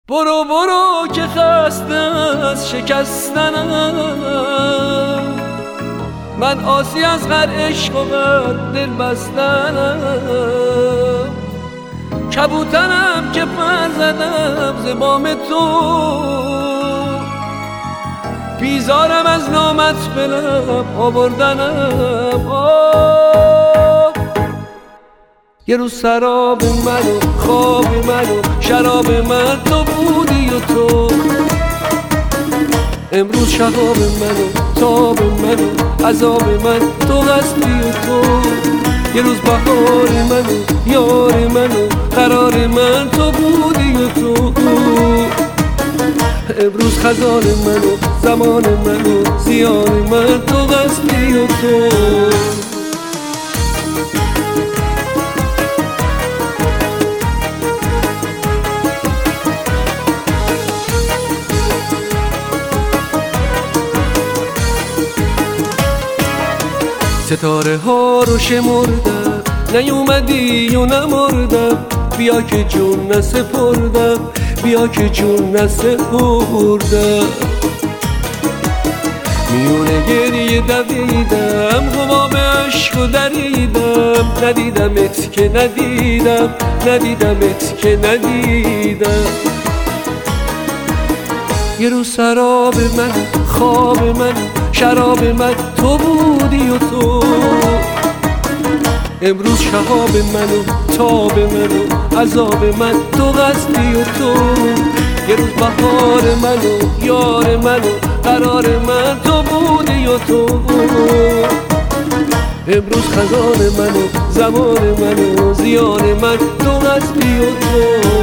برو برو که خسته از شکستنم، من آسی از هر عشق و هر دل بستنم. کبوترم که پر زدم ز بام تو، بیزارم از نامت به لب آوردنم. یه روز سراب من و خواب من و شراب من تو بودی و تو، امروز شهاب من و تاب من و عذاب من تو هستی و تو. یه روز بهار من و یار من و قرار من تو بودی و تو، امروز خزان من و زمان من و زیان من تو هستی و تو. ستاره ها رو شمردم نیومدی و نمردم، بیا که جون نسپردم، بیا که جون نسپردم. میونه گریه دویدم حباب عشق و دریدم، ندیدمت که ندیدم، ندیدمت که ندیدم. یه روز سراب من خواب من شراب من تو بودی و تو، امروز شهاب من و تاب من و عذاب من تو هستی و تو. یه روز بهار من و یار من و قرار من تو بودی و تو، امروز خزان من و زمان من و زیان من تو هستی و تو.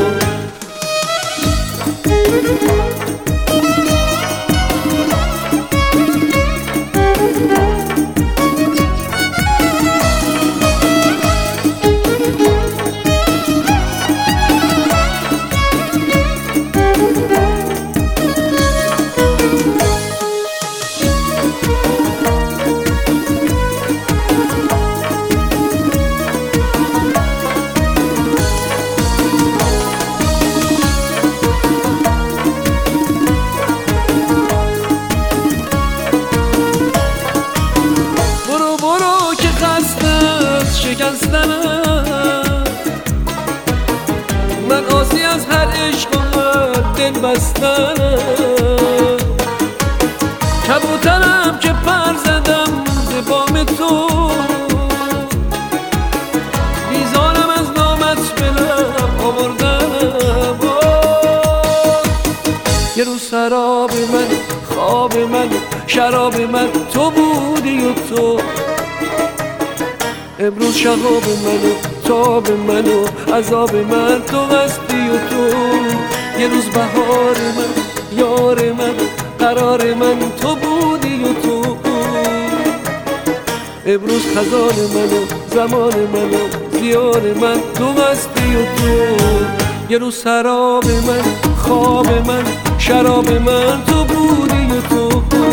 شکستنم، من آسی از هر عشق و هر دل بستنم. کبوترم که پر زدم ز بام تو، بیزارم از نامت به لب آوردنم. یه روز سراب من خواب من شراب من تو بودی و تو، امروز شهاب من و تاب من و عذاب من تو هستی و تو. یه روز بهار من یار من قرار من تو بودی و تو، امروز خزان من و زمان من و زیان من تو هستی و تو. یه روز سراب من خواب من شراب من تو بودی و تو،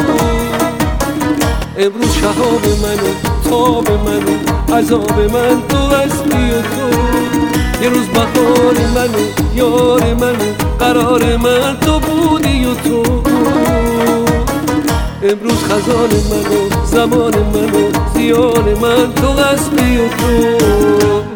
امروز شهاب من و تاب من و عذاب من تو هستی و تو. یه روز بهار من و یار من و قرار من تو بودی و تو، امروز خزان من و زمان من و زیان من تو هستی و تو.